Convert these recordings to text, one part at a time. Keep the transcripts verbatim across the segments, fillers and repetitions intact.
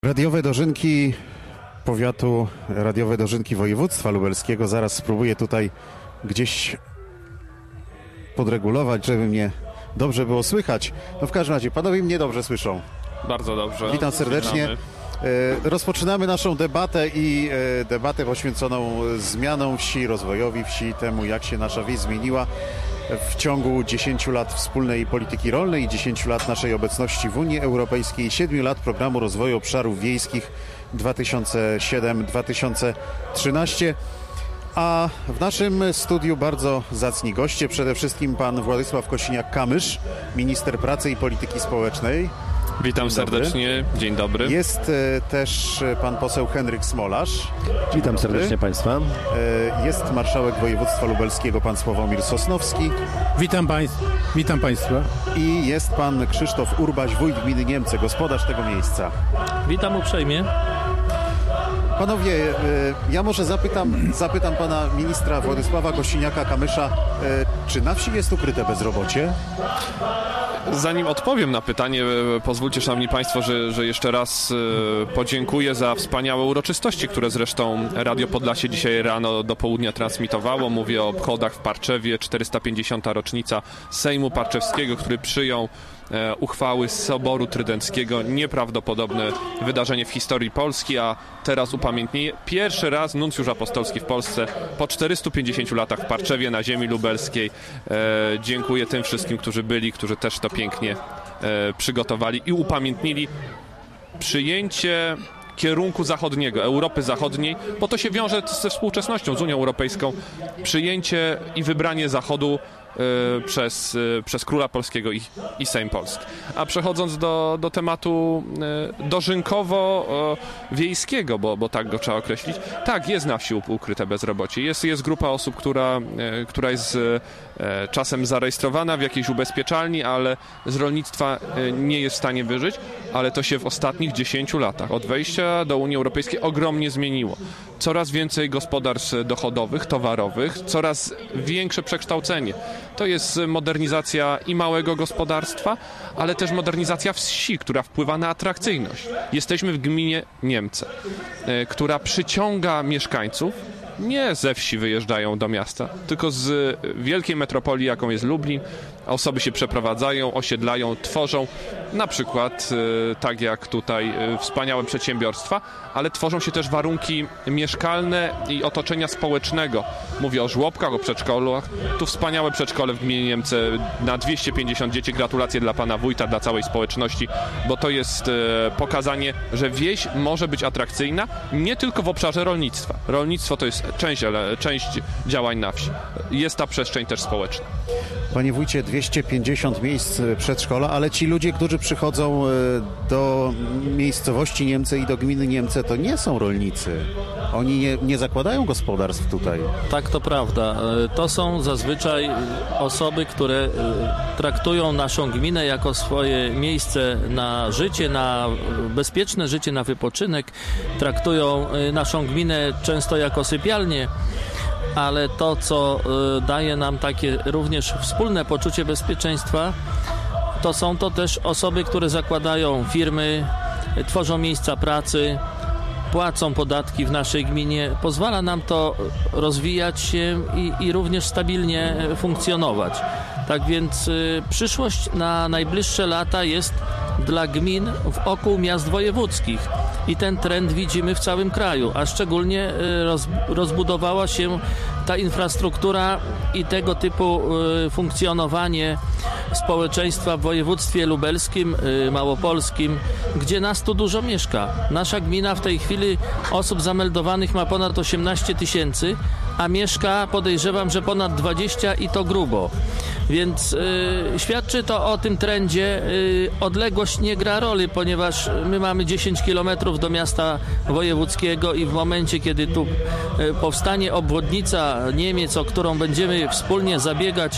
Radiowe dożynki powiatu, radiowe dożynki województwa lubelskiego. Zaraz spróbuję tutaj gdzieś podregulować, żeby mnie dobrze było słychać. No w każdym razie, panowie mnie dobrze słyszą. Bardzo dobrze. Witam serdecznie. E, rozpoczynamy naszą debatę i e, debatę poświęconą zmianom wsi, rozwojowi wsi, temu jak się nasza wieś zmieniła w ciągu dziesięciu lat wspólnej polityki rolnej, dziesięciu lat naszej obecności w Unii Europejskiej i siedmiu lat programu rozwoju obszarów wiejskich dwa tysiące siedem do dwa tysiące trzynastego. A w naszym studiu bardzo zacni goście, przede wszystkim pan Władysław Kosiniak-Kamysz, minister pracy i polityki społecznej. Witam Dzień serdecznie, dobry. Dzień dobry. Jest e, też pan poseł Henryk Smolarz. Witam serdecznie Państwa. E, jest marszałek województwa lubelskiego pan Sławomir Sosnowski. Witam, państw, witam Państwa. I jest pan Krzysztof Urbaś, wójt gminy Niemce, gospodarz tego miejsca. Witam uprzejmie. Panowie, e, ja może zapytam, zapytam pana ministra Władysława Kosiniaka-Kamysza, e, czy na wsi jest ukryte bezrobocie? Zanim odpowiem na pytanie, pozwólcie, szanowni państwo, że, że jeszcze raz podziękuję za wspaniałe uroczystości, które zresztą Radio Podlasie dzisiaj rano do południa transmitowało. Mówię o obchodach w Parczewie, czterysta pięćdziesiąta rocznica Sejmu Parczewskiego, który przyjął uchwały z Soboru Trydenckiego. Nieprawdopodobne wydarzenie w historii Polski, a teraz upamiętnienie. Pierwszy raz nuncjusz apostolski w Polsce po czterystu pięćdziesięciu latach w Parczewie na ziemi lubelskiej. E, dziękuję tym wszystkim, którzy byli, którzy też to pięknie e, przygotowali i upamiętnili przyjęcie kierunku zachodniego, Europy Zachodniej, bo to się wiąże ze współczesnością, z Unią Europejską. Przyjęcie i wybranie Zachodu y, przez, y, przez Króla Polskiego i, i Sejm Polski. A przechodząc do, do tematu y, dożynkowo-wiejskiego, bo, bo tak go trzeba określić, tak, jest na wsi ukryte bezrobocie. Jest, jest grupa osób, która, y, która jest y, czasem zarejestrowana w jakiejś ubezpieczalni, ale z rolnictwa y, nie jest w stanie wyżyć, ale to się w ostatnich dziesięciu latach od wejścia do Unii Europejskiej ogromnie zmieniło. Coraz więcej gospodarstw dochodowych, towarowych, coraz większe przekształcenie. To jest modernizacja i małego gospodarstwa, ale też modernizacja wsi, która wpływa na atrakcyjność. Jesteśmy w gminie Niemce, która przyciąga mieszkańców. Nie ze wsi wyjeżdżają do miasta, tylko z wielkiej metropolii, jaką jest Lublin. Osoby się przeprowadzają, osiedlają, tworzą na przykład, tak jak tutaj, wspaniałe przedsiębiorstwa, ale tworzą się też warunki mieszkalne i otoczenia społecznego. Mówię o żłobkach, o przedszkolach. Tu wspaniałe przedszkole w gminie Niemce na dwieście pięćdziesiąt dzieci. Gratulacje dla pana wójta, dla całej społeczności, bo to jest pokazanie, że wieś może być atrakcyjna nie tylko w obszarze rolnictwa. Rolnictwo to jest część, część działań na wsi. Jest ta przestrzeń też społeczna. Panie wójcie, dwieście pięćdziesiąt miejsc przedszkola, ale ci ludzie, którzy przychodzą do miejscowości Niemce i do gminy Niemce, to nie są rolnicy. Oni nie, nie zakładają gospodarstw tutaj. Tak, to prawda. To są zazwyczaj osoby, które traktują naszą gminę jako swoje miejsce na życie, na bezpieczne życie, na wypoczynek. Traktują naszą gminę często jako sypialnię. Ale to, co y, daje nam takie również wspólne poczucie bezpieczeństwa, to są to też osoby, które zakładają firmy, y, tworzą miejsca pracy, płacą podatki w naszej gminie. Pozwala nam to rozwijać się i, i również stabilnie funkcjonować. Tak więc y, przyszłość na najbliższe lata jest dla gmin wokół miast wojewódzkich. I ten trend widzimy w całym kraju, a szczególnie roz, rozbudowała się ta infrastruktura i tego typu y, funkcjonowanie społeczeństwa w województwie lubelskim, y, małopolskim, gdzie nas tu dużo mieszka. Nasza gmina w tej chwili osób zameldowanych ma ponad osiemnaście tysięcy, a mieszka, podejrzewam, że ponad dwadzieścia i to grubo. Więc y, świadczy to o tym trendzie. Y, odległość nie gra roli, ponieważ my mamy dziesięć kilometrów do miasta wojewódzkiego i w momencie, kiedy tu y, powstanie obwodnica Niemiec, o którą będziemy wspólnie zabiegać,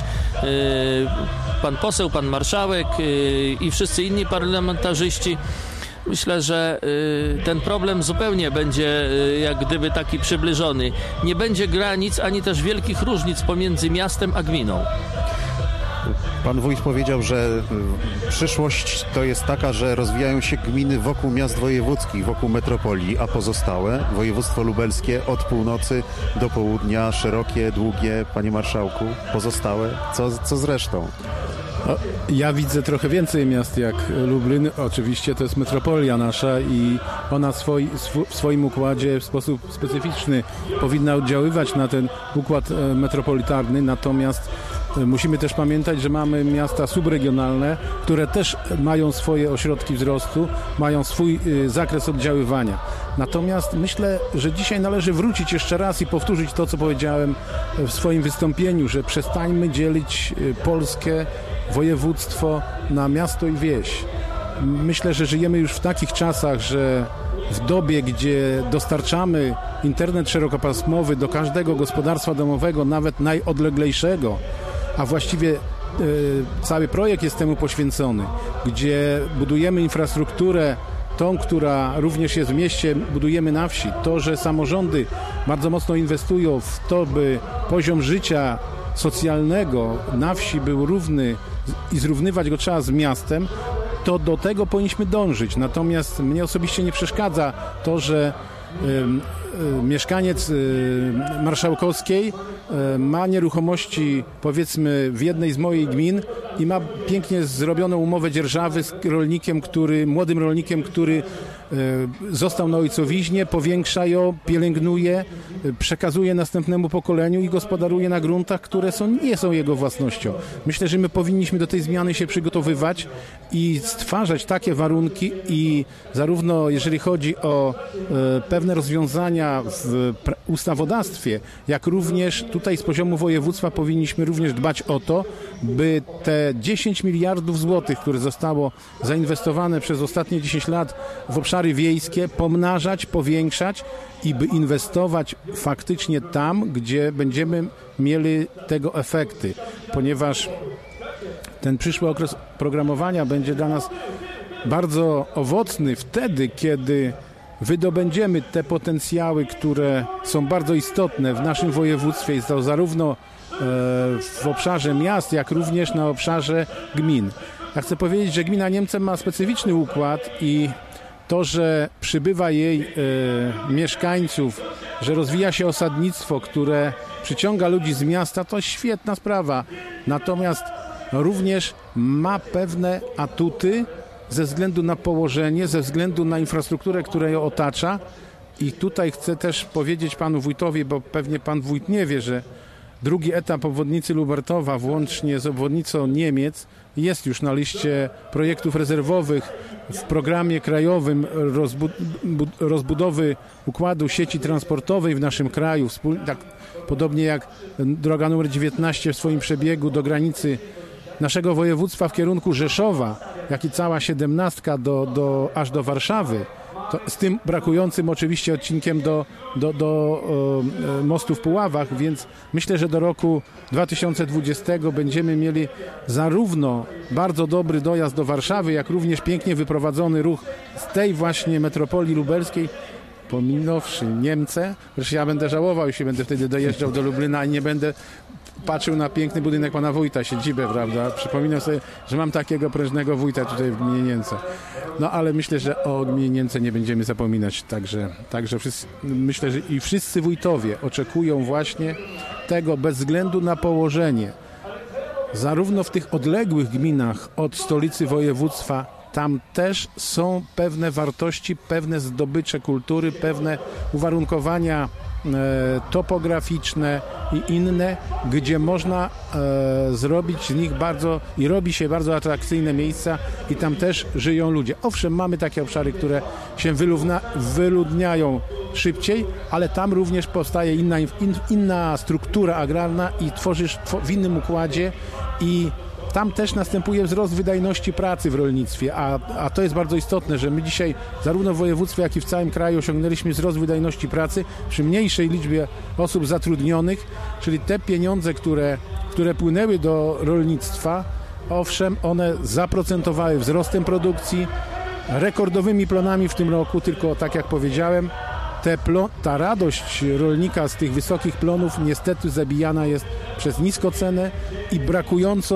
y, pan poseł, pan marszałek y, i wszyscy inni parlamentarzyści, myślę, że y, ten problem zupełnie będzie y, jak gdyby taki przybliżony. Nie będzie granic ani też wielkich różnic pomiędzy miastem a gminą. Pan wójt powiedział, że przyszłość to jest taka, że rozwijają się gminy wokół miast wojewódzkich, wokół metropolii, a pozostałe, województwo lubelskie od północy do południa, szerokie, długie, panie marszałku, pozostałe, co, co z resztą? O, ja widzę trochę więcej miast jak Lublin. Oczywiście to jest metropolia nasza i ona swoi, sw- w swoim układzie w sposób specyficzny powinna oddziaływać na ten układ e, metropolitarny, natomiast e, musimy też pamiętać, że mamy miasta subregionalne, które też mają swoje ośrodki wzrostu, mają swój e, zakres oddziaływania. Natomiast myślę, że dzisiaj należy wrócić jeszcze raz i powtórzyć to, co powiedziałem w swoim wystąpieniu, że przestańmy dzielić e, Polskę, województwo na miasto i wieś. Myślę, że żyjemy już w takich czasach, że w dobie, gdzie dostarczamy internet szerokopasmowy do każdego gospodarstwa domowego, nawet najodleglejszego, a właściwie e, cały projekt jest temu poświęcony, gdzie budujemy infrastrukturę tą, która również jest w mieście, budujemy na wsi. To, że samorządy bardzo mocno inwestują w to, by poziom życia socjalnego na wsi był równy i zrównywać go trzeba z miastem, to do tego powinniśmy dążyć. Natomiast mnie osobiście nie przeszkadza to, że y, y, mieszkaniec y, Marszałkowskiej y, ma nieruchomości, powiedzmy, w jednej z moich gmin i ma pięknie zrobioną umowę dzierżawy z rolnikiem, który, młodym rolnikiem, który został na ojcowiźnie, powiększa ją, pielęgnuje, przekazuje następnemu pokoleniu i gospodaruje na gruntach, które są, nie są jego własnością. Myślę, że my powinniśmy do tej zmiany się przygotowywać i stwarzać takie warunki i zarówno jeżeli chodzi o e, pewne rozwiązania w pra- ustawodawstwie, jak również tutaj z poziomu województwa powinniśmy również dbać o to, by te dziesięć miliardów złotych, które zostało zainwestowane przez ostatnie dziesięć lat w obszary wiejskie, pomnażać, powiększać i by inwestować faktycznie tam, gdzie będziemy mieli tego efekty, ponieważ ten przyszły okres programowania będzie dla nas bardzo owocny wtedy, kiedy wydobędziemy te potencjały, które są bardzo istotne w naszym województwie, jest to zarówno w obszarze miast, jak również na obszarze gmin. Ja chcę powiedzieć, że gmina Niemcem ma specyficzny układ i to, że przybywa jej e, mieszkańców, że rozwija się osadnictwo, które przyciąga ludzi z miasta, to świetna sprawa. Natomiast również ma pewne atuty ze względu na położenie, ze względu na infrastrukturę, która ją otacza. I tutaj chcę też powiedzieć panu wójtowi, bo pewnie pan wójt nie wie, że drugi etap obwodnicy Lubartowa, włącznie z obwodnicą Niemiec, jest już na liście projektów rezerwowych w programie krajowym rozbud- rozbudowy układu sieci transportowej w naszym kraju. Wspól- tak, podobnie jak droga numer dziewiętnaście w swoim przebiegu do granicy naszego województwa w kierunku Rzeszowa, jak i cała siedemnastka do, do, aż do Warszawy. To z tym brakującym oczywiście odcinkiem do, do, do e, mostu w Puławach, więc myślę, że do roku dwa tysiące dwudziestego będziemy mieli zarówno bardzo dobry dojazd do Warszawy, jak również pięknie wyprowadzony ruch z tej właśnie metropolii lubelskiej, pominąwszy Niemcy. Zresztą ja będę żałował, jeśli będę wtedy dojeżdżał do Lublina i nie będę patrzył na piękny budynek pana wójta, siedzibę, prawda? Przypominam sobie, że mam takiego prężnego wójta tutaj w gminie Niemce. No ale myślę, że o gminie Niemce nie będziemy zapominać, także, także wszyscy, myślę, że i wszyscy wójtowie oczekują właśnie tego bez względu na położenie. Zarówno w tych odległych gminach od stolicy województwa, tam też są pewne wartości, pewne zdobycze kultury, pewne uwarunkowania e, topograficzne i inne, gdzie można e, zrobić z nich bardzo i robi się bardzo atrakcyjne miejsca i tam też żyją ludzie. Owszem, mamy takie obszary, które się wyludna, wyludniają szybciej, ale tam również powstaje inna, in, inna struktura agrarna i tworzysz w innym układzie i tam też następuje wzrost wydajności pracy w rolnictwie, a, a to jest bardzo istotne, że my dzisiaj zarówno w województwie, jak i w całym kraju osiągnęliśmy wzrost wydajności pracy przy mniejszej liczbie osób zatrudnionych, czyli te pieniądze, które, które płynęły do rolnictwa, owszem, one zaprocentowały wzrostem produkcji, rekordowymi plonami w tym roku, tylko tak jak powiedziałem, te plo- ta radość rolnika z tych wysokich plonów niestety zabijana jest przez niską cenę i brakującą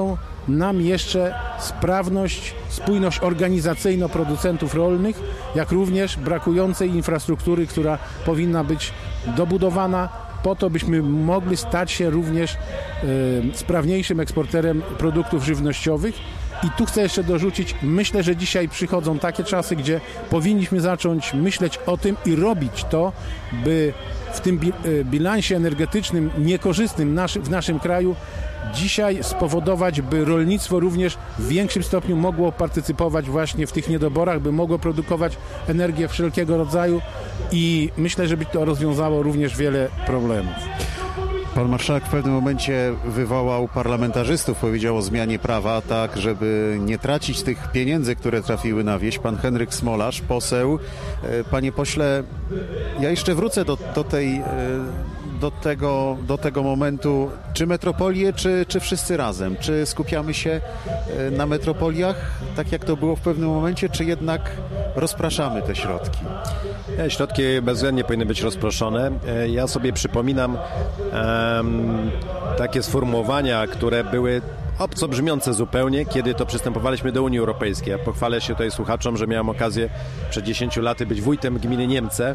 nam jeszcze sprawność, spójność organizacyjną producentów rolnych, jak również brakującej infrastruktury, która powinna być dobudowana po to, byśmy mogli stać się również e, sprawniejszym eksporterem produktów żywnościowych. I tu chcę jeszcze dorzucić, myślę, że dzisiaj przychodzą takie czasy, gdzie powinniśmy zacząć myśleć o tym i robić to, by w tym bilansie energetycznym niekorzystnym naszy, w naszym kraju dzisiaj spowodować, by rolnictwo również w większym stopniu mogło partycypować właśnie w tych niedoborach, by mogło produkować energię wszelkiego rodzaju i myślę, że by to rozwiązało również wiele problemów. Pan marszałek w pewnym momencie wywołał parlamentarzystów, powiedział o zmianie prawa, tak żeby nie tracić tych pieniędzy, które trafiły na wieś. Pan Henryk Smolarz, poseł. Panie pośle, ja jeszcze wrócę do, do tej... Do tego, do tego momentu, czy metropolie, czy, czy wszyscy razem? Czy skupiamy się na metropoliach, tak jak to było w pewnym momencie, czy jednak rozpraszamy te środki? Środki bezwzględnie powinny być rozproszone. Ja sobie przypominam um, takie sformułowania, które były obco brzmiące zupełnie, kiedy to przystępowaliśmy do Unii Europejskiej. Ja pochwalę się tutaj słuchaczom, że miałem okazję przed dziesięciu laty być wójtem gminy Niemce.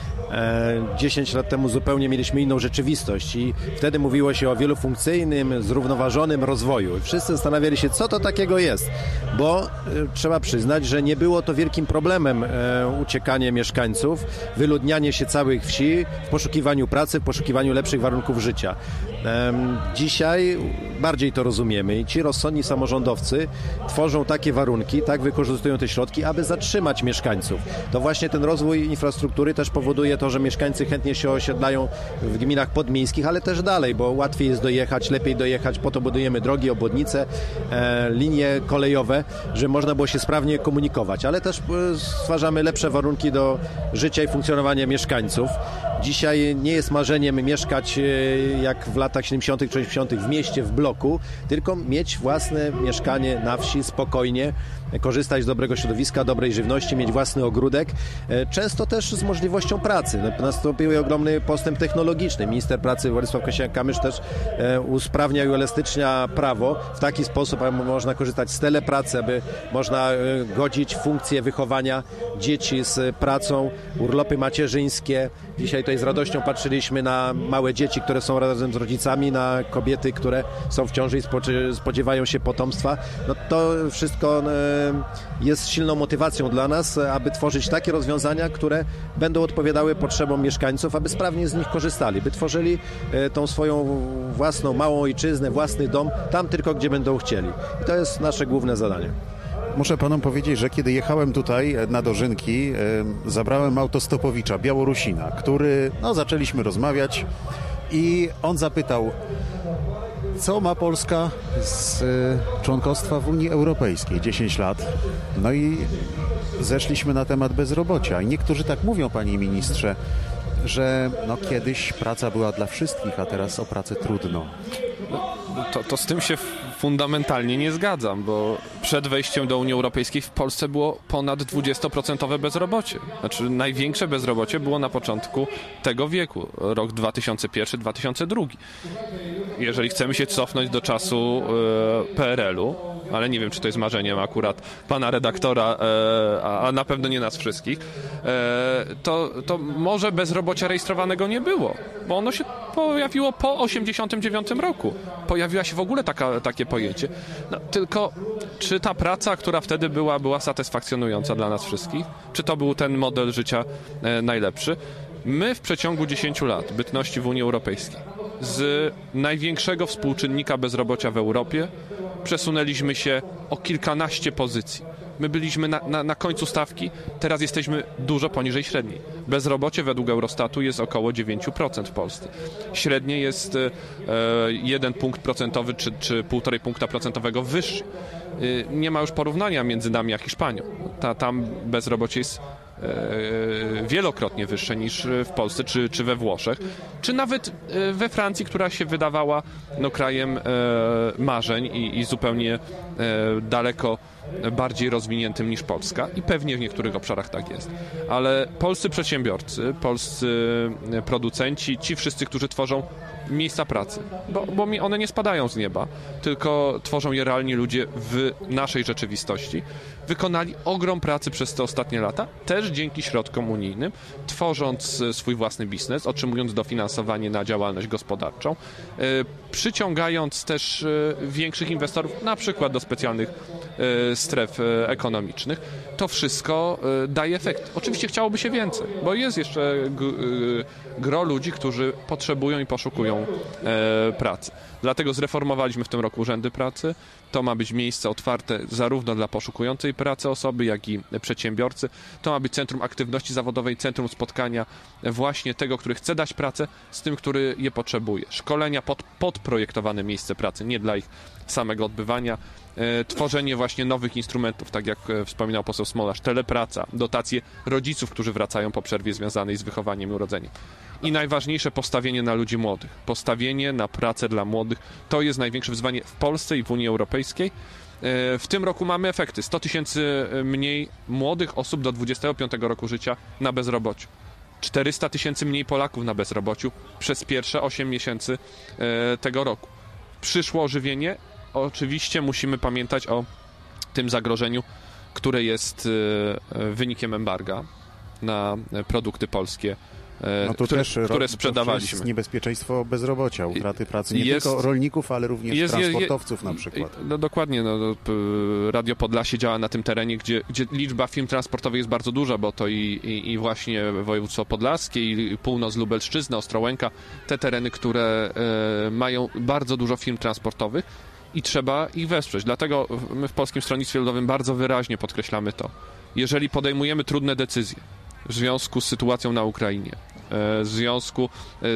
dziesięć lat temu zupełnie mieliśmy inną rzeczywistość i wtedy mówiło się o wielofunkcyjnym, zrównoważonym rozwoju. Wszyscy zastanawiali się, co to takiego jest, bo e, trzeba przyznać, że nie było to wielkim problemem e, uciekanie mieszkańców, wyludnianie się całych wsi w poszukiwaniu pracy, w poszukiwaniu lepszych warunków życia. E, dzisiaj bardziej to rozumiemy i ci rozsądni samorządowcy tworzą takie warunki, tak wykorzystują te środki, aby zatrzymać mieszkańców. To właśnie ten rozwój infrastruktury też powoduje to, że mieszkańcy chętnie się osiedlają w gminach podmiejskich, ale też dalej, bo łatwiej jest dojechać, lepiej dojechać, po to budujemy drogi, obwodnice, e, linie kolejowe, że można było się sprawnie komunikować, ale też e, stwarzamy lepsze warunki do życia i funkcjonowania mieszkańców. Dzisiaj nie jest marzeniem mieszkać e, jak w latach siedemdziesiątych czy osiemdziesiątych w mieście, w bloku, tylko mieć własne mieszkanie na wsi, spokojnie, korzystać z dobrego środowiska, dobrej żywności, mieć własny ogródek, e, często też z możliwością pracy. Nastąpił ogromny postęp technologiczny. Minister pracy Władysław Kosiniak-Kamysz też e, usprawnia i uelastycznia prawo w taki sposób, aby można korzystać z telepracy, aby można e, godzić funkcje wychowania dzieci z pracą, urlopy macierzyńskie. Dzisiaj tutaj z radością patrzyliśmy na małe dzieci, które są razem z rodzicami, na kobiety, które są w ciąży i spodziewają się potomstwa. No to wszystko e, jest silną motywacją dla nas, aby tworzyć takie rozwiązania, które będą odpowiadały potrzebom mieszkańców, aby sprawnie z nich korzystali, by tworzyli tą swoją własną małą ojczyznę, własny dom, tam tylko, gdzie będą chcieli. I to jest nasze główne zadanie. Muszę panom powiedzieć, że kiedy jechałem tutaj na Dożynki, zabrałem autostopowicza, Białorusina, który, no zaczęliśmy rozmawiać i on zapytał, co ma Polska z członkostwa w Unii Europejskiej? dziesięć lat. No i zeszliśmy na temat bezrobocia. I niektórzy tak mówią, panie ministrze, że no kiedyś praca była dla wszystkich, a teraz o pracę trudno. To, to z tym się fundamentalnie nie zgadzam, bo przed wejściem do Unii Europejskiej w Polsce było ponad dwudziestoprocentowe bezrobocie. Znaczy największe bezrobocie było na początku tego wieku, rok dwa tysiące pierwszy dwa tysiące drugi. Jeżeli chcemy się cofnąć do czasu e, P R L-u, ale nie wiem, czy to jest marzeniem akurat pana redaktora, e, a, a na pewno nie nas wszystkich, e, to, to może bezrobocia rejestrowanego nie było, bo ono się pojawiło po osiemdziesiątym dziewiątym roku. Pojawiła się w ogóle taka, takie pojęcie. No, tylko czy ta praca, która wtedy była, była satysfakcjonująca dla nas wszystkich? Czy to był ten model życia e, najlepszy? My w przeciągu dziesięciu lat bytności w Unii Europejskiej z największego współczynnika bezrobocia w Europie przesunęliśmy się o kilkanaście pozycji. My byliśmy na, na, na końcu stawki, teraz jesteśmy dużo poniżej średniej. Bezrobocie według Eurostatu jest około dziewięć procent w Polsce. Średnie jest e, jeden punkt procentowy czy, czy półtorej punkta procentowego wyższy. E, nie ma już porównania między nami a Hiszpanią. Ta, tam bezrobocie jest e, wielokrotnie wyższe niż w Polsce czy, czy we Włoszech, czy nawet e, we Francji, która się wydawała no, krajem e, marzeń i, i zupełnie e, daleko bardziej rozwiniętym niż Polska i pewnie w niektórych obszarach tak jest. Ale polscy przedsiębiorcy, polscy producenci, ci wszyscy, którzy tworzą miejsca pracy, bo, bo mi one nie spadają z nieba, tylko tworzą je realni ludzie w naszej rzeczywistości. Wykonali ogrom pracy przez te ostatnie lata, też dzięki środkom unijnym, tworząc swój własny biznes, otrzymując dofinansowanie na działalność gospodarczą, przyciągając też większych inwestorów, na przykład do specjalnych stref ekonomicznych. To wszystko daje efekt. Oczywiście chciałoby się więcej, bo jest jeszcze gro ludzi, którzy potrzebują i poszukują pracy. Dlatego zreformowaliśmy w tym roku urzędy pracy. To ma być miejsce otwarte zarówno dla poszukującej pracy osoby, jak i przedsiębiorcy. To ma być centrum aktywności zawodowej, centrum spotkania właśnie tego, który chce dać pracę, z tym, który je potrzebuje. Szkolenia pod podprojektowane miejsce pracy, nie dla ich samego odbywania. E, tworzenie właśnie nowych instrumentów, tak jak e, wspominał poseł Smolarz, telepraca, dotacje rodziców, którzy wracają po przerwie związanej z wychowaniem i urodzeniem. I najważniejsze, postawienie na ludzi młodych. Postawienie na pracę dla młodych. To jest największe wyzwanie w Polsce i w Unii Europejskiej. W tym roku mamy efekty. sto tysięcy mniej młodych osób do dwudziestego piątego roku życia na bezrobociu. czterysta tysięcy mniej Polaków na bezrobociu przez pierwsze osiem miesięcy tego roku. Przyszło ożywienie. Oczywiście musimy pamiętać o tym zagrożeniu, które jest wynikiem embarga na produkty polskie, no to które, też które sprzedawaliśmy. To jest niebezpieczeństwo bezrobocia, utraty pracy nie jest, tylko rolników, ale również jest, transportowców je, je, na przykład. No dokładnie, no, Radio Podlasie działa na tym terenie, gdzie, gdzie liczba firm transportowych jest bardzo duża, bo to i, i, i właśnie województwo podlaskie, i północ Lubelszczyzna, Ostrołęka, te tereny, które e, mają bardzo dużo firm transportowych i trzeba ich wesprzeć. Dlatego my w Polskim Stronnictwie Ludowym bardzo wyraźnie podkreślamy to. Jeżeli podejmujemy trudne decyzje w związku z sytuacją na Ukrainie, w związku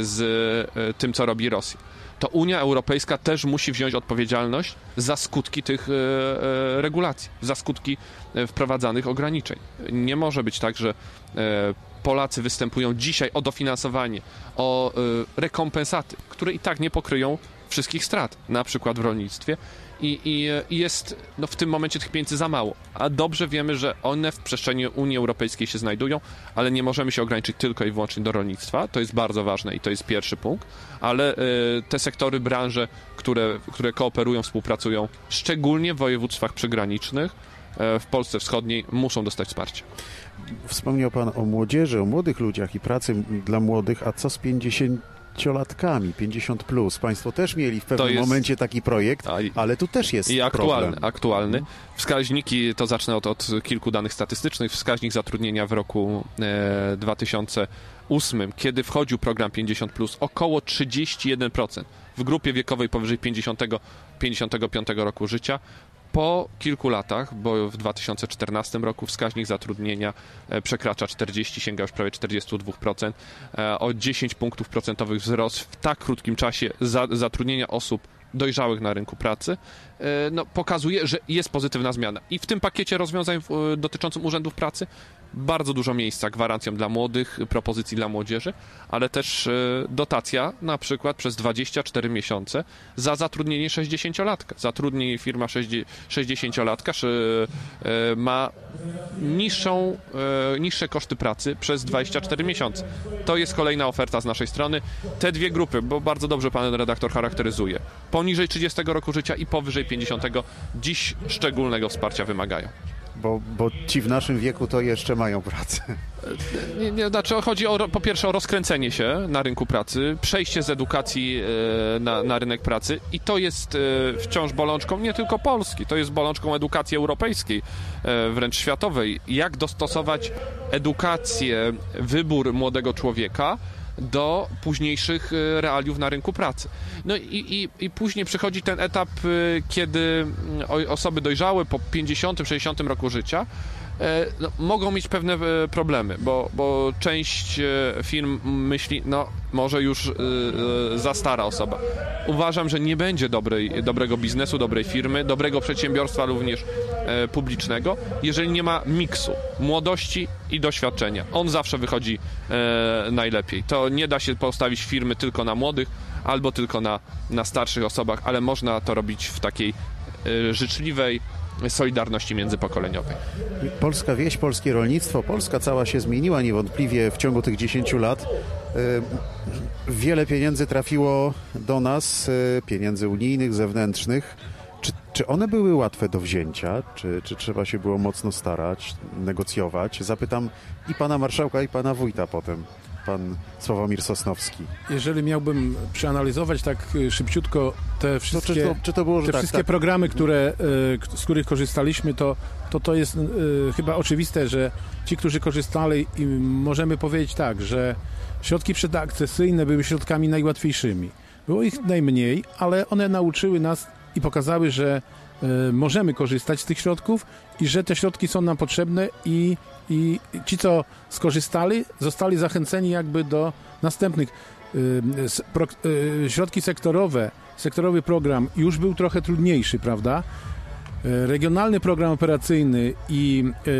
z tym, co robi Rosja, to Unia Europejska też musi wziąć odpowiedzialność za skutki tych regulacji, za skutki wprowadzanych ograniczeń. Nie może być tak, że Polacy występują dzisiaj o dofinansowanie, o rekompensaty, które i tak nie pokryją wszystkich strat, na przykład w rolnictwie. I, i, i jest no, w tym momencie tych pieniędzy za mało. A dobrze wiemy, że one w przestrzeni Unii Europejskiej się znajdują, ale nie możemy się ograniczyć tylko i wyłącznie do rolnictwa. To jest bardzo ważne i to jest pierwszy punkt. Ale y, te sektory, branże, które, które kooperują, współpracują, szczególnie w województwach przygranicznych, y, w Polsce Wschodniej, muszą dostać wsparcie. Wspomniał Pan o młodzieży, o młodych ludziach i pracy dla młodych, a co z pięćdziesięciolatkami, pięćdziesiąt plus? Państwo też mieli w pewnym jest, momencie taki projekt, i, ale tu też jest i aktualny, problem. aktualny. Wskaźniki, to zacznę od, od kilku danych statystycznych. Wskaźnik zatrudnienia w roku e, dwa tysiące ósmym, kiedy wchodził program pięćdziesiąt plus, około trzydzieści jeden procent w grupie wiekowej powyżej pięćdziesiątego, pięćdziesiątego piątego roku życia. Po kilku latach, bo w dwa tysiące czternastym roku wskaźnik zatrudnienia przekracza czterdzieści, sięga już prawie czterdzieści dwa procent. O dziesięć punktów procentowych wzrost w tak krótkim czasie zatrudnienia osób dojrzałych na rynku pracy, no, pokazuje, że jest pozytywna zmiana. I w tym pakiecie rozwiązań dotyczącym urzędów pracy bardzo dużo miejsca gwarancjom dla młodych, propozycji dla młodzieży, ale też dotacja na przykład przez dwadzieścia cztery miesiące za zatrudnienie sześćdziesięciolatka. Zatrudni firma sześćdziesięciolatka ma niższą, niższe koszty pracy przez dwadzieścia cztery miesiące. To jest kolejna oferta z naszej strony. Te dwie grupy, bo bardzo dobrze pan redaktor charakteryzuje, poniżej trzydziestego roku życia i powyżej pięćdziesiątego, dziś szczególnego wsparcia wymagają. Bo, bo ci w naszym wieku to jeszcze mają pracę. Nie, nie, znaczy chodzi o, po pierwsze o rozkręcenie się na rynku pracy, przejście z edukacji e, na, na rynek pracy i to jest e, wciąż bolączką nie tylko Polski, to jest bolączką edukacji europejskiej, e, wręcz światowej. Jak dostosować edukację, wybór młodego człowieka do późniejszych realiów na rynku pracy. No i, i, i później przychodzi ten etap, kiedy osoby dojrzałe po pięćdziesiątym, sześćdziesiątym roku życia no, mogą mieć pewne problemy, bo, bo część firm myśli, no może już yy, za stara osoba. Uważam, że nie będzie dobrej, dobrego biznesu, dobrej firmy, dobrego przedsiębiorstwa również e, publicznego, jeżeli nie ma miksu młodości i doświadczenia. On zawsze wychodzi e, najlepiej. To nie da się postawić firmy tylko na młodych albo tylko na, na starszych osobach, ale można to robić w takiej e, życzliwej solidarności międzypokoleniowej. Polska wieś, polskie rolnictwo, Polska cała się zmieniła niewątpliwie w ciągu tych dziesięciu lat. Wiele pieniędzy trafiło do nas, pieniędzy unijnych, zewnętrznych. Czy, czy one były łatwe do wzięcia? Czy, czy trzeba się było mocno starać, negocjować? Zapytam i pana marszałka, i pana wójta potem, pan Sławomir Sosnowski. Jeżeli miałbym przeanalizować tak szybciutko te wszystkie, to, czy to, czy to było, że te tak, wszystkie tak. programy, które, z których korzystaliśmy, to, to to jest chyba oczywiste, że ci, którzy korzystali, i możemy powiedzieć tak, że środki przedakcesyjne były środkami najłatwiejszymi. Było ich najmniej, ale one nauczyły nas i pokazały, że y, możemy korzystać z tych środków i że te środki są nam potrzebne i, i ci, co skorzystali, zostali zachęceni jakby do następnych. Y, pro, y, środki sektorowe, sektorowy program już był trochę trudniejszy, prawda? Y, regionalny program operacyjny i y,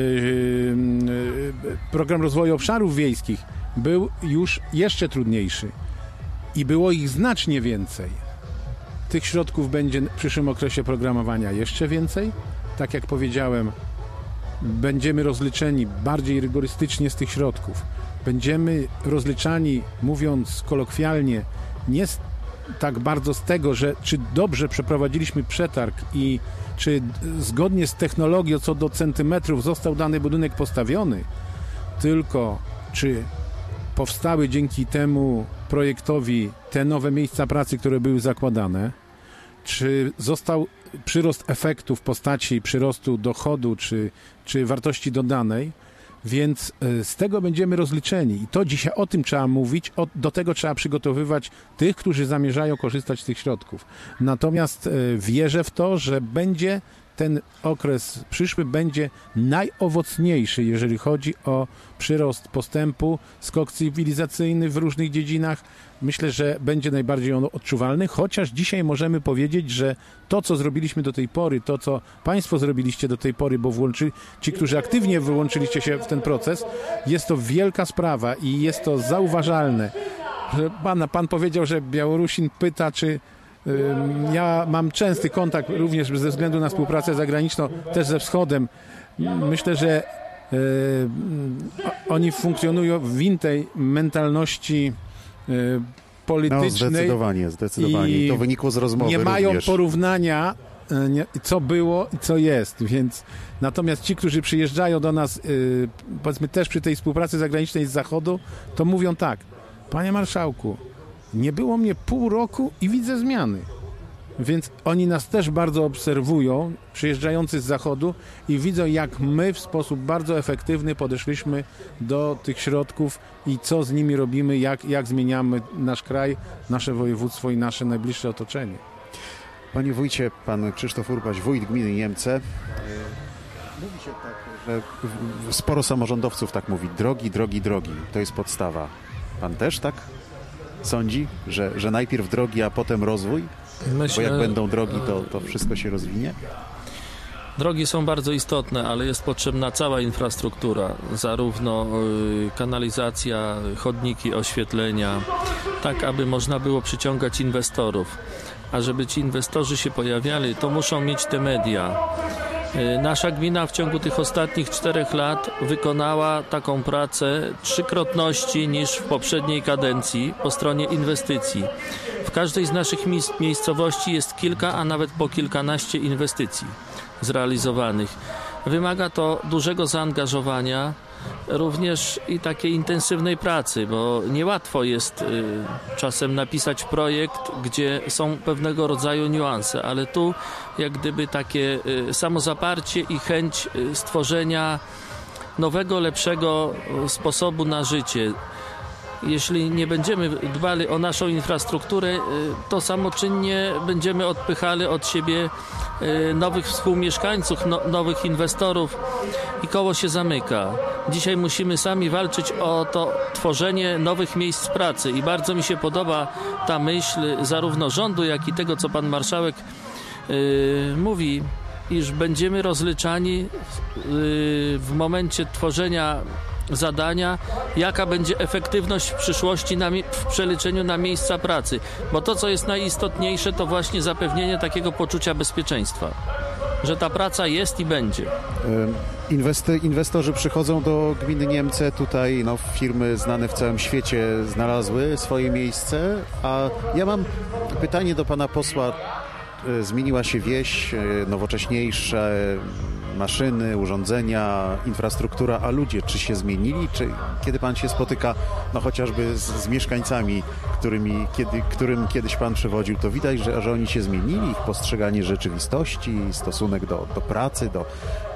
y, program rozwoju obszarów wiejskich był już jeszcze trudniejszy i było ich znacznie więcej. Tych środków będzie w przyszłym okresie programowania jeszcze więcej. Tak jak powiedziałem, będziemy rozliczeni bardziej rygorystycznie z tych środków. Będziemy rozliczani, mówiąc kolokwialnie, nie z, tak bardzo z tego, że czy dobrze przeprowadziliśmy przetarg i czy zgodnie z technologią co do centymetrów został dany budynek postawiony, tylko czy powstały dzięki temu projektowi te nowe miejsca pracy, które były zakładane, czy został przyrost efektu w postaci przyrostu dochodu, czy, czy wartości dodanej, więc z tego będziemy rozliczeni. I to dzisiaj o tym trzeba mówić, o, do tego trzeba przygotowywać tych, którzy zamierzają korzystać z tych środków. Natomiast wierzę w to, że będzie ten okres przyszły będzie najowocniejszy, jeżeli chodzi o przyrost postępu, skok cywilizacyjny w różnych dziedzinach. Myślę, że będzie najbardziej on odczuwalny, chociaż dzisiaj możemy powiedzieć, że to, co zrobiliśmy do tej pory, to, co państwo zrobiliście do tej pory, bo włączy, ci, którzy aktywnie wyłączyliście się w ten proces, jest to wielka sprawa i jest to zauważalne. Pan, pan powiedział, że Białorusin pyta, czy ja mam częsty kontakt również ze względu na współpracę zagraniczną też ze Wschodem. Myślę, że e, oni funkcjonują w intej mentalności e, politycznej. No, zdecydowanie, zdecydowanie. I to wynikło z rozmowy nie mają również. porównania, e, nie, co było i co jest, więc natomiast ci, którzy przyjeżdżają do nas, e, powiedzmy też przy tej współpracy zagranicznej z Zachodu, to mówią tak: panie marszałku, nie było mnie pół roku i widzę zmiany. Więc oni nas też bardzo obserwują, przyjeżdżający z Zachodu, i widzą, jak my w sposób bardzo efektywny podeszliśmy do tych środków i co z nimi robimy, jak, jak zmieniamy nasz kraj, nasze województwo i nasze najbliższe otoczenie. Panie wójcie, pan Krzysztof Urbaś, wójt gminy Niemce. Mówi się tak, że sporo samorządowców tak mówi: drogi, drogi, drogi. To jest podstawa. Pan też tak sądzi, że, że najpierw drogi, a potem rozwój? Myślę, bo jak będą drogi, to, to wszystko się rozwinie? Drogi są bardzo istotne, ale jest potrzebna cała infrastruktura, zarówno kanalizacja, chodniki, oświetlenia, tak aby można było przyciągać inwestorów. A żeby ci inwestorzy się pojawiali, to muszą mieć te media. Nasza gmina w ciągu tych ostatnich czterech lat wykonała taką pracę trzykrotności niż w poprzedniej kadencji po stronie inwestycji. W każdej z naszych miejscowości jest kilka, a nawet po kilkanaście inwestycji zrealizowanych. Wymaga to dużego zaangażowania, również i takiej intensywnej pracy, bo niełatwo jest y, czasem napisać projekt, gdzie są pewnego rodzaju niuanse, ale tu jak gdyby takie y, samozaparcie i chęć y, stworzenia nowego, lepszego y, sposobu na życie. Jeśli nie będziemy dbali o naszą infrastrukturę, to samoczynnie będziemy odpychali od siebie nowych współmieszkańców, no, nowych inwestorów i koło się zamyka. Dzisiaj musimy sami walczyć o to tworzenie nowych miejsc pracy i bardzo mi się podoba ta myśl zarówno rządu, jak i tego, co pan marszałek yy, mówi, iż będziemy rozliczani yy, w momencie tworzenia zadania, jaka będzie efektywność w przyszłości na, w przeliczeniu na miejsca pracy. Bo to, co jest najistotniejsze, to właśnie zapewnienie takiego poczucia bezpieczeństwa. że ta praca jest i będzie. Inwesty, inwestorzy przychodzą do gminy Niemce, tutaj no, firmy znane w całym świecie znalazły swoje miejsce, a ja mam pytanie do pana posła. Zmieniła się wieś, nowocześniejsze maszyny, urządzenia, infrastruktura, a ludzie czy się zmienili? Czy kiedy pan się spotyka no chociażby z, z mieszkańcami, którymi, kiedy, którym kiedyś pan przewodził, to widać, że, że oni się zmienili, ich postrzeganie rzeczywistości, stosunek do, do pracy, do,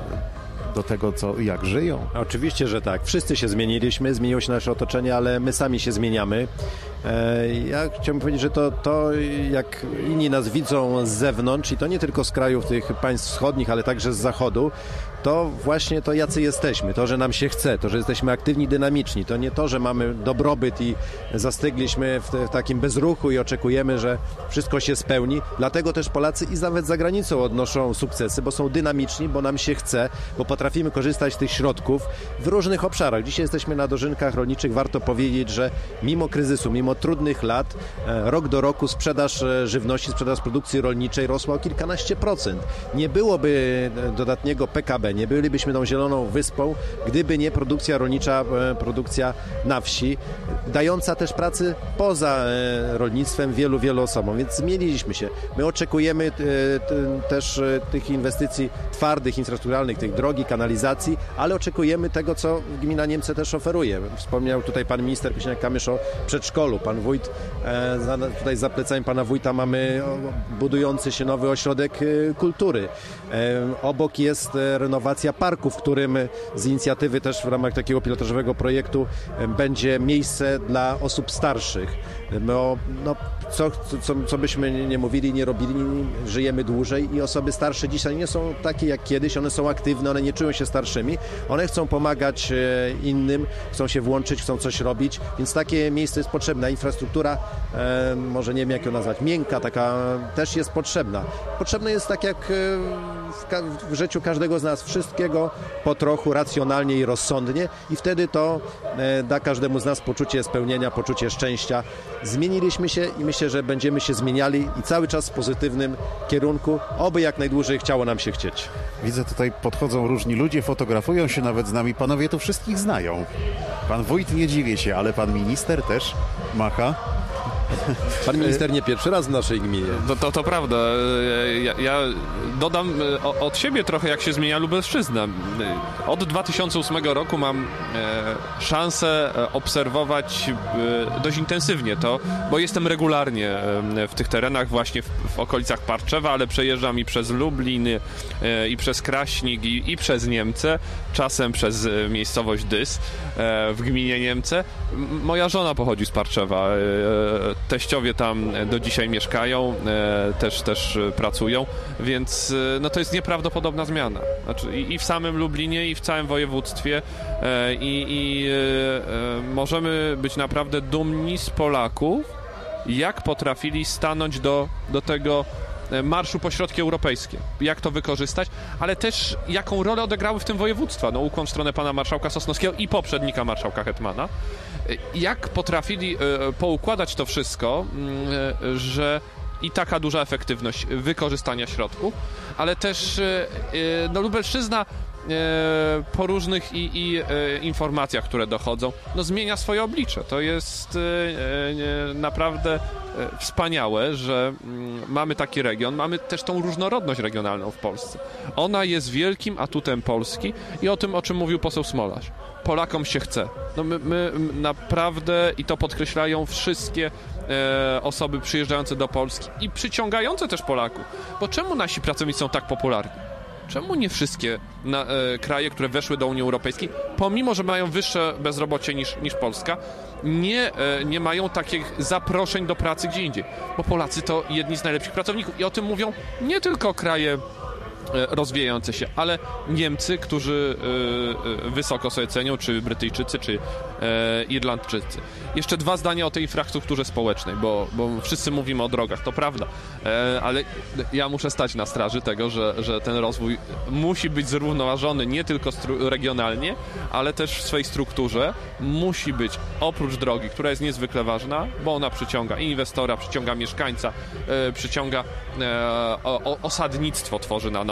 do tego, co, jak żyją? Oczywiście, że tak. Wszyscy się zmieniliśmy, zmieniło się nasze otoczenie, ale my sami się zmieniamy. Ja chciałbym powiedzieć, że to, to jak inni nas widzą z zewnątrz i to nie tylko z krajów tych państw wschodnich, ale także z zachodu, to właśnie to jacy jesteśmy, to, że nam się chce, to, że jesteśmy aktywni, dynamiczni, to nie to, że mamy dobrobyt i zastygliśmy w, te, w takim bezruchu i oczekujemy, że wszystko się spełni. Dlatego też Polacy i nawet za granicą odnoszą sukcesy, bo są dynamiczni, bo nam się chce, bo potrafimy korzystać z tych środków w różnych obszarach. Dzisiaj jesteśmy na dożynkach rolniczych. Warto powiedzieć, że mimo kryzysu, mimo trudnych lat, rok do roku sprzedaż żywności, sprzedaż produkcji rolniczej rosła o kilkanaście procent. Nie byłoby dodatniego P K B, nie bylibyśmy tą zieloną wyspą, gdyby nie produkcja rolnicza, produkcja na wsi, dająca też pracy poza rolnictwem wielu, wielu osobom, więc zmieniliśmy się. My oczekujemy też tych inwestycji twardych, infrastrukturalnych, tych drogi, kanalizacji, ale oczekujemy tego, co gmina Niemce też oferuje. Wspomniał tutaj pan minister Kosiniak-Kamysz o przedszkolu, pan wójt, tutaj za plecami pana wójta mamy budujący się nowy ośrodek kultury. Obok jest renowacja parku, w którym z inicjatywy też w ramach takiego pilotażowego projektu będzie miejsce dla osób starszych. No, no, co, co, co byśmy nie mówili, nie robili, żyjemy dłużej i osoby starsze dzisiaj nie są takie jak kiedyś, one są aktywne, one nie czują się starszymi, one chcą pomagać innym, chcą się włączyć, chcą coś robić, więc takie miejsce jest potrzebne. Infrastruktura, e, może nie wiem jak ją nazwać, miękka, taka też jest potrzebna. Potrzebne jest tak jak w, ka- w życiu każdego z nas, wszystkiego po trochu, racjonalnie i rozsądnie i wtedy to e, da każdemu z nas poczucie spełnienia, poczucie szczęścia. Zmieniliśmy się i myślę, że będziemy się zmieniali i cały czas w pozytywnym kierunku, oby jak najdłużej chciało nam się chcieć. Widzę, tutaj podchodzą różni ludzie, fotografują się nawet z nami. Panowie tu wszystkich znają. Pan wójt nie dziwię się, ale pan minister też macha. Pan minister nie pierwszy raz w naszej gminie. To, to, to prawda. Ja, ja dodam od siebie trochę, jak się zmienia Lubelszczyzna. Od dwa tysiące ósmego roku mam szansę obserwować dość intensywnie to, bo jestem regularnie w tych terenach, właśnie w, w okolicach Parczewa, ale przejeżdżam i przez Lublin, i przez Kraśnik, i, i przez Niemce, czasem przez miejscowość Dys w gminie Niemce. Moja żona pochodzi z Parczewa. Teściowie tam do dzisiaj mieszkają, e, też, też pracują, więc e, no to jest nieprawdopodobna zmiana. Znaczy, i, i w samym Lublinie, i w całym województwie e, i, i e, możemy być naprawdę dumni z Polaków, jak potrafili stanąć do, do tego marszu po środki europejskie. Jak to wykorzystać, ale też jaką rolę odegrały w tym województwa. No ukłon w stronę pana marszałka Sosnowskiego i poprzednika marszałka Hetmana. Jak potrafili poukładać to wszystko, że i taka duża efektywność wykorzystania środków, ale też no, Lubelszczyzna po różnych i, i informacjach, które dochodzą, no zmienia swoje oblicze. To jest naprawdę wspaniałe, że mamy taki region, mamy też tą różnorodność regionalną w Polsce. Ona jest wielkim atutem Polski i o tym, o czym mówił poseł Smolarz. Polakom się chce. No my, my naprawdę, i to podkreślają wszystkie e, osoby przyjeżdżające do Polski i przyciągające też Polaków. Bo czemu nasi pracownicy są tak popularni? Czemu nie wszystkie na, e, kraje, które weszły do Unii Europejskiej, pomimo że mają wyższe bezrobocie niż, niż Polska, nie, e, nie mają takich zaproszeń do pracy gdzie indziej? Bo Polacy to jedni z najlepszych pracowników i o tym mówią nie tylko kraje rozwijające się, ale Niemcy, którzy y, y, wysoko sobie cenią, czy Brytyjczycy, czy y, Irlandczycy. Jeszcze dwa zdania o tej infrastrukturze społecznej, bo, bo wszyscy mówimy o drogach, to prawda, y, ale ja muszę stać na straży tego, że, że ten rozwój musi być zrównoważony nie tylko stru- regionalnie, ale też w swojej strukturze musi być oprócz drogi, która jest niezwykle ważna, bo ona przyciąga inwestora, przyciąga mieszkańca, y, przyciąga y, o, osadnictwo, tworzy na nowo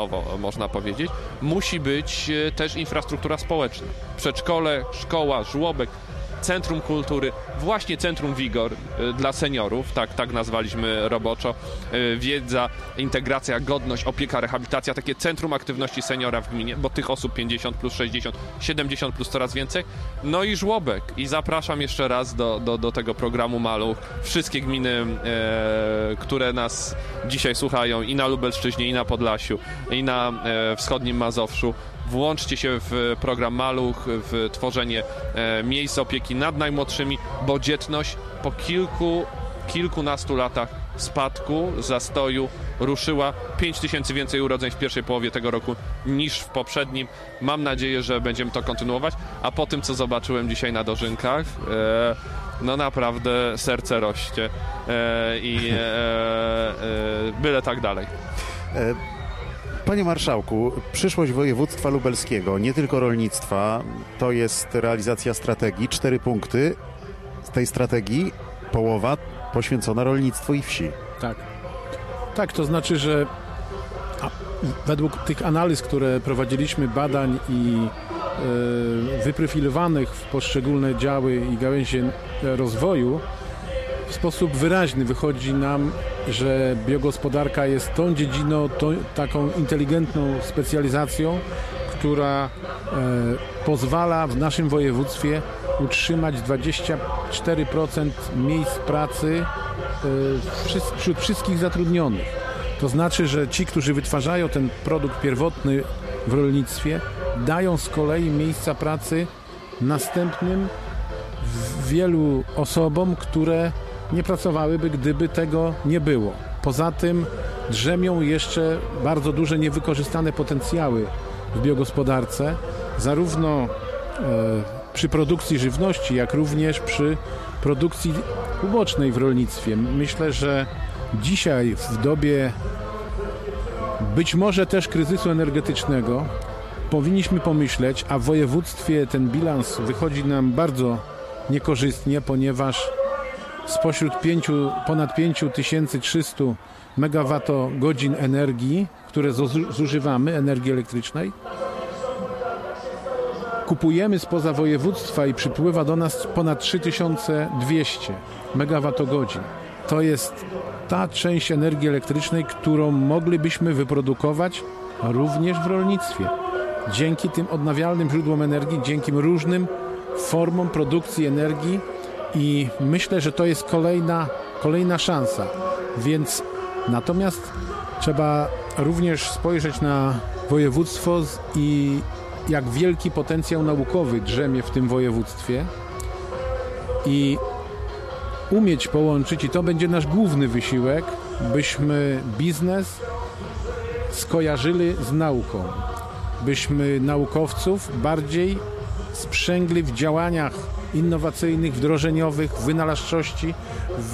nowo, można powiedzieć. Musi być też infrastruktura społeczna. Przedszkole, szkoła, żłobek, centrum kultury, właśnie centrum Wigor dla seniorów, tak, tak nazwaliśmy roboczo, wiedza, integracja, godność, opieka, rehabilitacja, takie centrum aktywności seniora w gminie, bo tych osób pięćdziesiąt plus, sześćdziesiąt, siedemdziesiąt plus coraz więcej, no i żłobek. I zapraszam jeszcze raz do, do, do tego programu Maluch. Wszystkie gminy, e, które nas dzisiaj słuchają i na Lubelszczyźnie, i na Podlasiu, i na e, wschodnim Mazowszu, włączcie się w program Maluch, w tworzenie e, miejsc opieki nad najmłodszymi, bo dzietność po kilku, kilkunastu latach spadku, zastoju ruszyła. pięć tysięcy więcej urodzeń w pierwszej połowie tego roku niż w poprzednim. Mam nadzieję, że będziemy to kontynuować, a po tym, co zobaczyłem dzisiaj na dożynkach, e, no naprawdę serce rośnie e, i e, e, byle tak dalej. E... Panie marszałku, przyszłość województwa lubelskiego, nie tylko rolnictwa, to jest realizacja strategii. Cztery punkty z tej strategii, połowa poświęcona rolnictwu i wsi. Tak, tak, to znaczy, że według tych analiz, które prowadziliśmy, badań i e, wyprofilowanych w poszczególne działy i gałęzie rozwoju, w sposób wyraźny wychodzi nam, że biogospodarka jest tą dziedziną, tą, taką inteligentną specjalizacją, która e, pozwala w naszym województwie utrzymać dwadzieścia cztery procent miejsc pracy e, wśród wszystkich zatrudnionych. To znaczy, że ci, którzy wytwarzają ten produkt pierwotny w rolnictwie, dają z kolei miejsca pracy następnym wielu osobom, które nie pracowałyby, gdyby tego nie było. Poza tym drzemią jeszcze bardzo duże niewykorzystane potencjały w biogospodarce, zarówno e, przy produkcji żywności, jak również przy produkcji ubocznej w rolnictwie. Myślę, że dzisiaj w dobie być może też kryzysu energetycznego powinniśmy pomyśleć, a w województwie ten bilans wychodzi nam bardzo niekorzystnie, ponieważ spośród pięciu, ponad pięć tysięcy trzysta megawattogodzin energii, które zużywamy, energii elektrycznej, kupujemy spoza województwa i przypływa do nas ponad trzy tysiące dwieście megawattogodzin. To jest ta część energii elektrycznej, którą moglibyśmy wyprodukować również w rolnictwie. Dzięki tym odnawialnym źródłom energii, dzięki różnym formom produkcji energii, i myślę, że to jest kolejna, kolejna szansa. Więc natomiast trzeba również spojrzeć na województwo i jak wielki potencjał naukowy drzemie w tym województwie i umieć połączyć, i to będzie nasz główny wysiłek, byśmy biznes skojarzyli z nauką. Byśmy naukowców bardziej sprzęgli w działaniach innowacyjnych, wdrożeniowych, w wynalazczości, w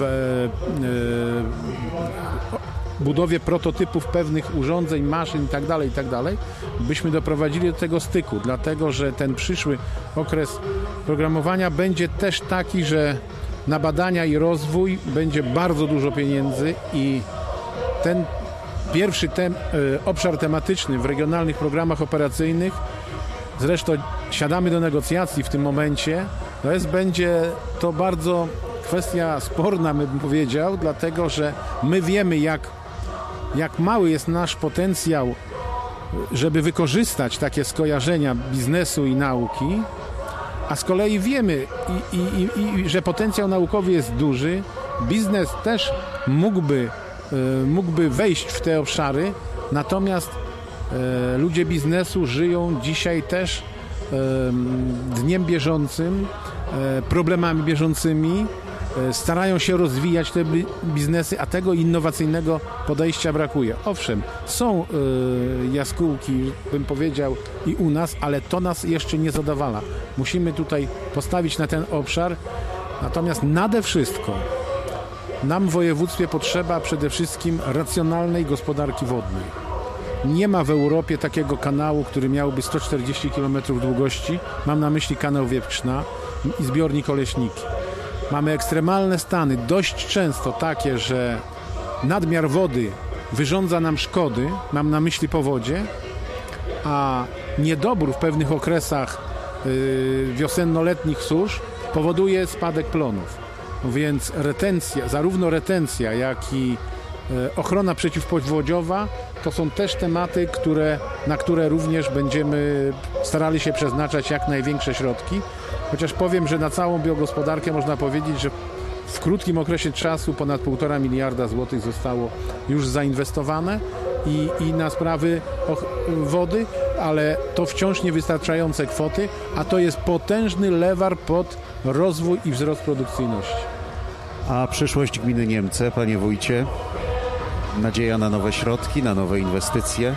e, budowie prototypów pewnych urządzeń, maszyn itd., itd., byśmy doprowadzili do tego styku, dlatego że ten przyszły okres programowania będzie też taki, że na badania i rozwój będzie bardzo dużo pieniędzy i ten pierwszy tem, e, obszar tematyczny w regionalnych programach operacyjnych, zresztą siadamy do negocjacji w tym momencie, to jest, będzie to bardzo kwestia sporna, bym powiedział, dlatego że my wiemy, jak, jak mały jest nasz potencjał, żeby wykorzystać takie skojarzenia biznesu i nauki, a z kolei wiemy, i, i, i, że potencjał naukowy jest duży, biznes też mógłby, mógłby wejść w te obszary, natomiast e, ludzie biznesu żyją dzisiaj też e, dniem bieżącym, e, problemami bieżącymi, e, starają się rozwijać te biznesy, a tego innowacyjnego podejścia brakuje. Owszem, są e, jaskółki, bym powiedział, i u nas, ale to nas jeszcze nie zadowala. Musimy tutaj postawić na ten obszar, natomiast nade wszystko nam w województwie potrzeba przede wszystkim racjonalnej gospodarki wodnej. Nie ma w Europie takiego kanału, który miałby sto czterdzieści kilometrów długości. Mam na myśli kanał Wieprczna i zbiornik Oleśniki. Mamy ekstremalne stany, dość często takie, że nadmiar wody wyrządza nam szkody, mam na myśli powodzie, a niedobór w pewnych okresach yy, wiosenno-letnich susz powoduje spadek plonów. Więc retencja, zarówno retencja, jak i yy, ochrona przeciwpowodziowa to są też tematy, które, na które również będziemy starali się przeznaczać jak największe środki. Chociaż powiem, że na całą biogospodarkę można powiedzieć, że w krótkim okresie czasu ponad półtora miliarda złotych zostało już zainwestowane i, i na sprawy wody, ale to wciąż niewystarczające kwoty, a to jest potężny lewar pod rozwój i wzrost produkcyjności. A przyszłość gminy Niemce, panie wójcie? Nadzieja na nowe środki, na nowe inwestycje?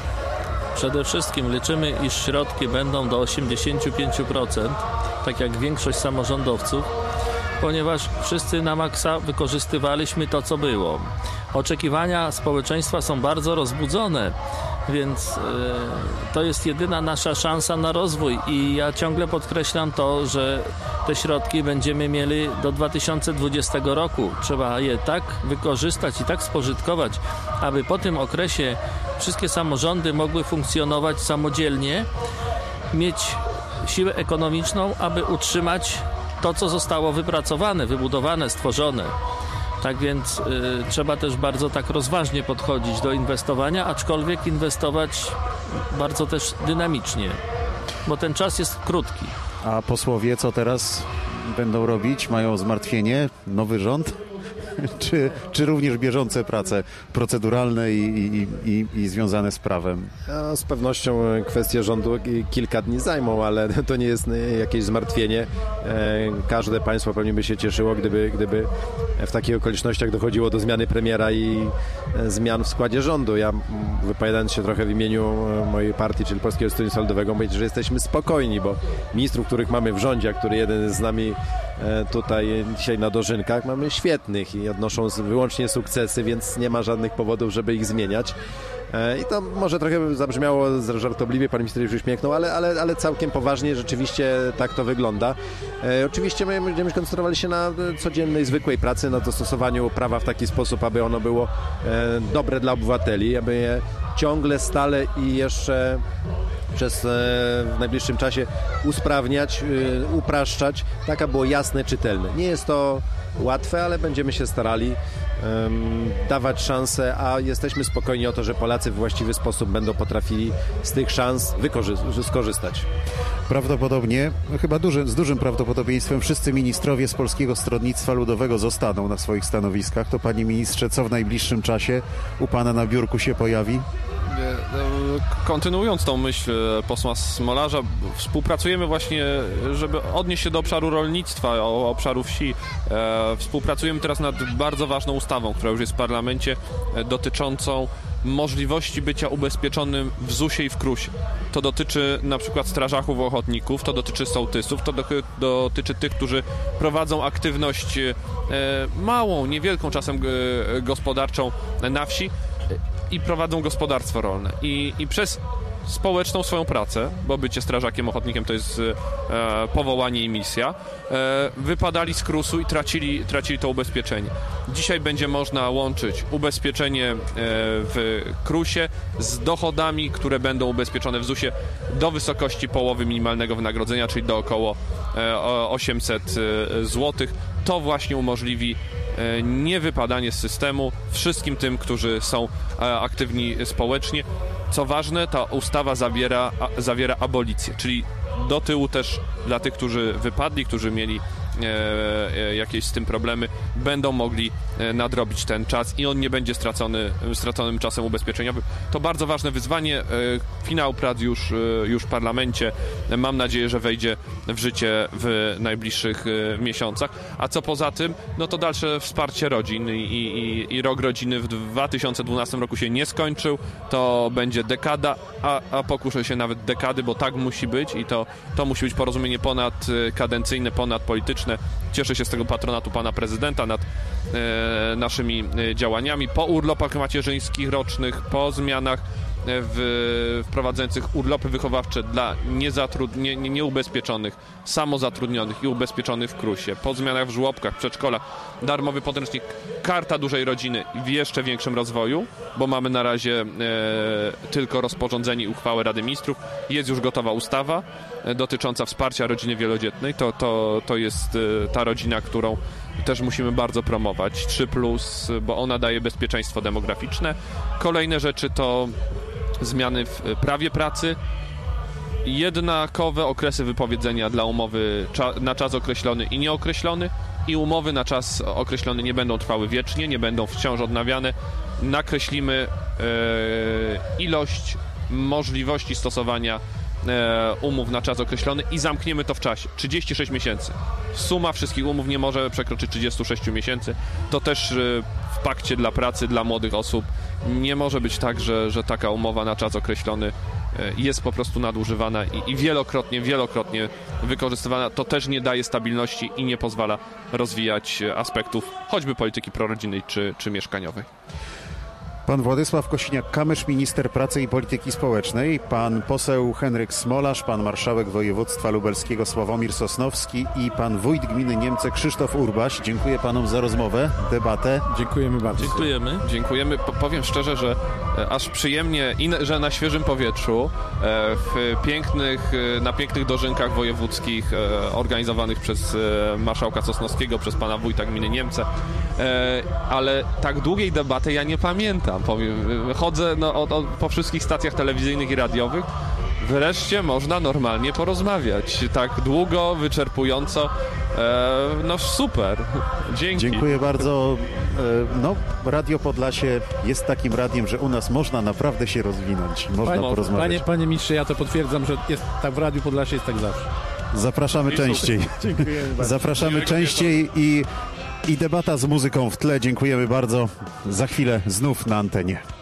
Przede wszystkim liczymy, iż środki będą do osiemdziesiąt pięć procent, tak jak większość samorządowców, ponieważ wszyscy na maksa wykorzystywaliśmy to, co było. Oczekiwania społeczeństwa są bardzo rozbudzone, więc yy, to jest jedyna nasza szansa na rozwój i ja ciągle podkreślam to, że te środki będziemy mieli do dwa tysiące dwudziestego roku. Trzeba je tak wykorzystać i tak spożytkować, aby po tym okresie wszystkie samorządy mogły funkcjonować samodzielnie, mieć siłę ekonomiczną, aby utrzymać to, co zostało wypracowane, wybudowane, stworzone. Tak więc y, trzeba też bardzo tak rozważnie podchodzić do inwestowania, aczkolwiek inwestować bardzo też dynamicznie, bo ten czas jest krótki. A posłowie co teraz będą robić? Mają zmartwienie? Nowy rząd? Czy, czy również bieżące prace proceduralne i, i, i, i związane z prawem? No, z pewnością kwestie rządu kilka dni zajmą, ale to nie jest jakieś zmartwienie. Każde państwo pewnie by się cieszyło, gdyby, gdyby w takich okolicznościach dochodziło do zmiany premiera i zmian w składzie rządu. Ja, wypowiadając się trochę w imieniu mojej partii, czyli Polskiego Stronnictwa Ludowego, mówię, że jesteśmy spokojni, bo ministrów, których mamy w rządzie, a który jeden jest z nami tutaj dzisiaj na dożynkach, mamy świetnych i odnoszą wyłącznie sukcesy, więc nie ma żadnych powodów, żeby ich zmieniać. I to może trochę zabrzmiało żartobliwie, pan minister już uśmiechnął, ale, ale, ale całkiem poważnie rzeczywiście tak to wygląda. E, oczywiście my będziemy koncentrowali się na codziennej, zwykłej pracy, na dostosowaniu prawa w taki sposób, aby ono było e, dobre dla obywateli, aby je ciągle, stale i jeszcze przez e, w najbliższym czasie usprawniać, e, upraszczać, tak aby było jasne, czytelne. Nie jest to łatwe, ale będziemy się starali um, dawać szanse, a jesteśmy spokojni o to, że Polacy w właściwy sposób będą potrafili z tych szans wykorzy- skorzystać. Prawdopodobnie, chyba duży, z dużym prawdopodobieństwem wszyscy ministrowie z Polskiego Stronnictwa Ludowego zostaną na swoich stanowiskach. To panie ministrze, co w najbliższym czasie u pana na biurku się pojawi? Kontynuując tą myśl posła Smolarza, współpracujemy właśnie, żeby odnieść się do obszaru rolnictwa, o obszaru wsi. E, współpracujemy teraz nad bardzo ważną ustawą, która już jest w parlamencie, e, dotyczącą możliwości bycia ubezpieczonym w zusie i w krusie. To dotyczy na przykład strażaków ochotników, to dotyczy sołtysów, to do, dotyczy tych, którzy prowadzą aktywność e, małą, niewielką czasem e, gospodarczą na wsi i prowadzą gospodarstwo rolne. I, i przez społeczną swoją pracę, bo bycie strażakiem, ochotnikiem to jest e, powołanie i misja, e, wypadali z krusu i tracili, tracili to ubezpieczenie. Dzisiaj będzie można łączyć ubezpieczenie e, w krusie z dochodami, które będą ubezpieczone w zusie do wysokości połowy minimalnego wynagrodzenia, czyli do około e, osiemset złotych. To właśnie umożliwi e, niewypadanie z systemu wszystkim tym, którzy są e, aktywni społecznie. Co ważne, ta ustawa zawiera, a, zawiera abolicję, czyli do tyłu też dla tych, którzy wypadli, którzy mieli e, e, jakieś z tym problemy, będą mogli e, nadrobić ten czas i on nie będzie stracony, straconym czasem ubezpieczeniowym. To bardzo ważne wyzwanie. E, finał prac już, e, już w parlamencie. Mam nadzieję, że wejdzie w życie w najbliższych e, miesiącach. A co poza tym, no to dalsze wsparcie rodzin i, i, i rok rodziny w dwa tysiące dwunastym roku się nie skończył. To będzie dekada, a, a pokuszę się nawet dekady, bo tak musi być i to, to musi być porozumienie ponadkadencyjne, ponadpolityczne. Cieszę się z tego patronatu pana prezydenta nad e, naszymi e, działaniami. Po urlopach macierzyńskich rocznych, po zmianach w, wprowadzających urlopy wychowawcze dla niezatrud... nie, nie, nieubezpieczonych, samozatrudnionych i ubezpieczonych w krusie, po zmianach w żłobkach, przedszkolach, darmowy podręcznik, karta dużej rodziny w jeszcze większym rozwoju, bo mamy na razie e, tylko rozporządzenie i uchwałę Rady Ministrów. Jest już gotowa ustawa e, dotycząca wsparcia rodziny wielodzietnej. To, to, to jest e, ta rodzina, którą też musimy bardzo promować. trzy plus, bo ona daje bezpieczeństwo demograficzne. Kolejne rzeczy to zmiany w prawie pracy, jednakowe okresy wypowiedzenia dla umowy na czas określony i nieokreślony i umowy na czas określony nie będą trwały wiecznie, nie będą wciąż odnawiane. Nakreślimy e, ilość możliwości stosowania e, umów na czas określony i zamkniemy to w czasie. trzydzieści sześć miesięcy. Suma wszystkich umów nie może przekroczyć trzydzieści sześć miesięcy. To też e, w pakcie dla pracy, dla młodych osób nie może być tak, że, że taka umowa na czas określony jest po prostu nadużywana i, i wielokrotnie, wielokrotnie wykorzystywana. To też nie daje stabilności i nie pozwala rozwijać aspektów choćby polityki prorodzinnej czy, czy mieszkaniowej. Pan Władysław Kosiniak-Kamysz, minister pracy i polityki społecznej, pan poseł Henryk Smolarz, pan marszałek województwa lubelskiego Sławomir Sosnowski i pan wójt gminy Niemce Krzysztof Urbaś. Dziękuję panom za rozmowę, debatę. Dziękujemy bardzo. Dziękujemy. Dziękujemy. Powiem szczerze, że aż przyjemnie i że na świeżym powietrzu, w pięknych, na pięknych dożynkach wojewódzkich organizowanych przez marszałka Sosnowskiego, przez pana wójta gminy Niemce, ale tak długiej debaty ja nie pamiętam. Powiem, chodzę no, o, o, po wszystkich stacjach telewizyjnych i radiowych. Wreszcie można normalnie porozmawiać. Tak długo, wyczerpująco. E, no super. Dzięki. Dziękuję bardzo. E, no, Radio Podlasie jest takim radiem, że u nas można naprawdę się rozwinąć. Można Panie, porozmawiać. panie, panie mistrze, ja to potwierdzam, że jest tak w Radiu Podlasie jest tak zawsze. Zapraszamy częściej. Dziękujemy bardzo. Zapraszamy częściej i, i debata z muzyką w tle. Dziękujemy bardzo. Za chwilę znów na antenie.